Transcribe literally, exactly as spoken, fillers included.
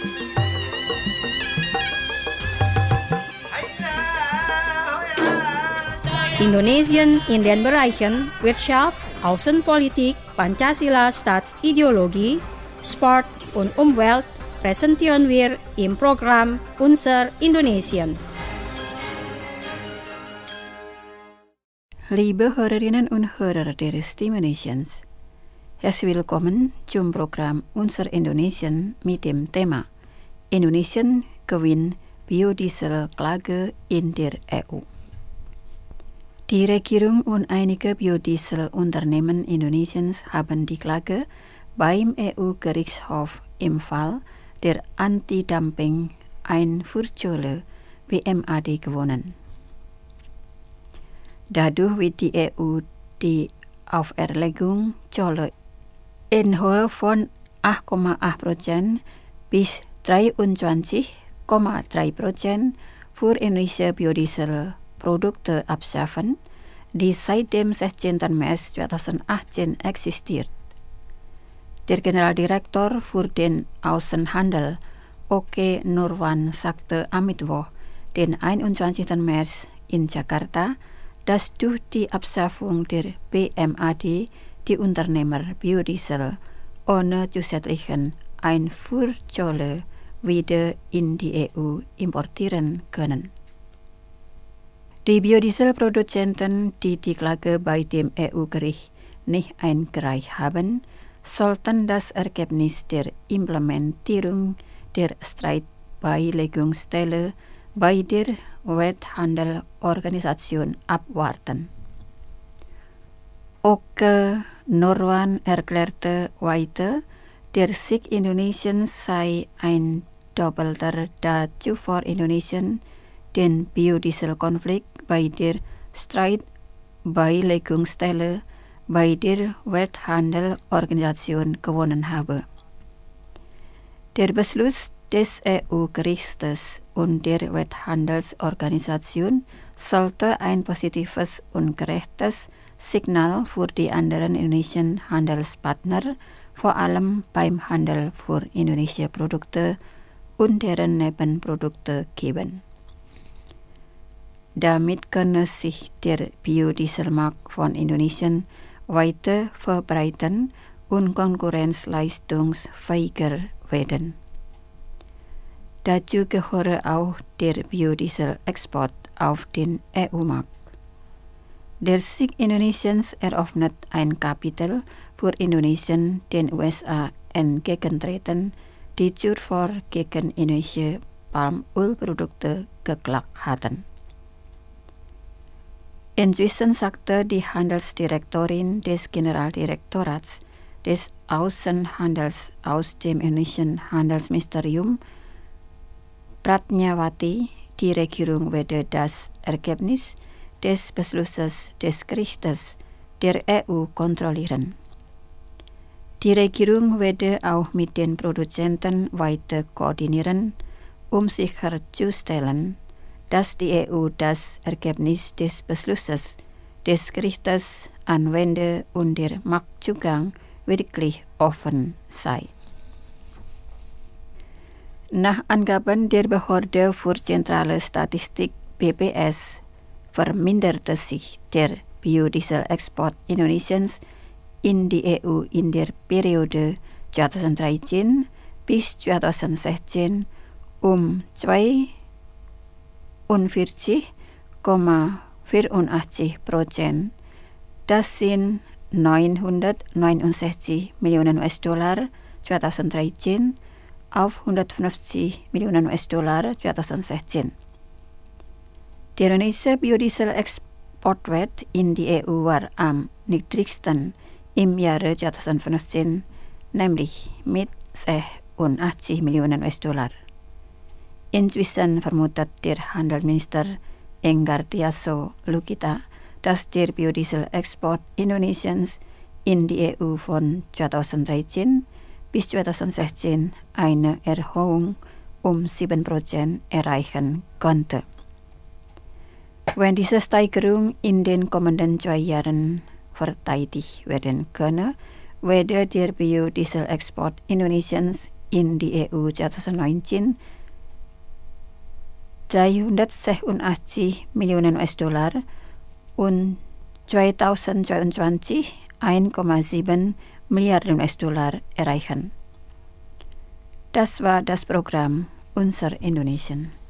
Indonesian in den Bereichen Wirtschaft, Außenpolitik, Pancasila Staatsideologie, Sport und Umwelt präsentieren wir im Programm Unser Indonesian. Liebe Hörerinnen und Hörer der Stimulations, herzlich willkommen zum Programm Unser Indonesian mit dem Thema Indonesien gewinnt Biodieselklage in der E U. Die Regierung und einige Biodieselunternehmen Indonesiens haben die Klage beim E U-Gerichtshof im Fall der Anti-Dumping-Einfuhrzölle B M A D gewonnen. Dadurch wird die E U die Auferlegung Zölle in Höhe von acht Komma acht Prozent bis dreiundzwanzig Komma drei Prozent für indische Biodieselprodukte abschaffen, die seit dem sechzehnten März zweitausendachtzehn existiert. Der Generaldirektor für den Außenhandel, Oke Nurwan, sagte am Mittwoch, den einundzwanzigsten März in Jakarta, dass durch die Abschaffung der B M A D die Unternehmer Biodiesel ohne zusätzlichen Einfuhrzölle wieder in die E U importieren können. Die Biodieselproduzenten, die die Klage bei dem E U-Gericht nicht eingereicht haben, sollten das Ergebnis der Implementierung der Streitbeilegungsstelle bei der Welthandelorganisation abwarten. Oke Nurwan erklärte weiter, der Sieg Indonesiens sei ein doppelter dazu vor Indonesien den Biodieselkonflikt bei der Streitbeilegungsstelle bei der Welthandelorganisation gewonnen habe. Der Beschluss des E U-Gerichtes und der Welthandelsorganisation sollte ein positives und gerechtes Signal für die anderen indonesischen Handelspartner, vor allem beim Handel für indonesische Produkte und deren Nebenprodukte geben. Damit könne sich der Biodieselmarkt von Indonesien weiter verbreiten und konkurrenzleistungsfähiger werden. Dazu gehöre auch der Biodieselexport auf den E U-Markt. Der Sieg Indonesiens eröffnet ein Kapitel für Indonesien den U S A entgegentreten, die zuvor gegen indonesische Palmölprodukte geklagt hatten. Inzwischen sagte die Handelsdirektorin des Generaldirektorats des Außenhandels aus dem indonesischen Handelsministerium, Pratnyawati, die Regierung werde das Ergebnis des Beschlusses des Gerichtes der E U kontrollieren. Die Regierung werde auch mit den Produzenten weiter koordinieren, um sicherzustellen, dass die E U das Ergebnis des Beschlusses des Gerichtes anwende und der Marktzugang wirklich offen sei. Nach Angaben der Behörde für zentrale Statistik B P S verminderte sich der Biodieselexport Indonesiens in die E U in der Periode zweitausenddreizehn bis zweitausendsechzehn um zweiundvierzig Komma vierundachtzig Prozent. Das sind neunhundertneunundsechzig Millionen U S-Dollar zweitausenddreizehn auf hundertfünfzig Millionen U S-Dollar zweitausendsechzehn. Der indonesische Biodieselexportwert in die E U war am niedrigsten im Jahre zweitausendfünfzehn, nämlich mit sechsundachtzig Millionen U S-Dollar. Inzwischen vermutet der Handelsminister Enggartiaso Lukita, dass der Biodieselexport Indonesiens in die E U von zweitausenddreizehn bis zweitausendsechzehn eine Erhöhung um sieben Prozent erreichen konnte. Wenn diese Steigerung in den kommenden zwei Jahren verteidigt werden könne, werde der Biodieselexport Indonesiens in die E U twenty-nineteen dreihundertsechsundachtzig Millionen U S-Dollar und zweitausendzweiundzwanzig one Komma sieben Milliarden U S-Dollar erreichen. Das war das Programm Unser Indonesien.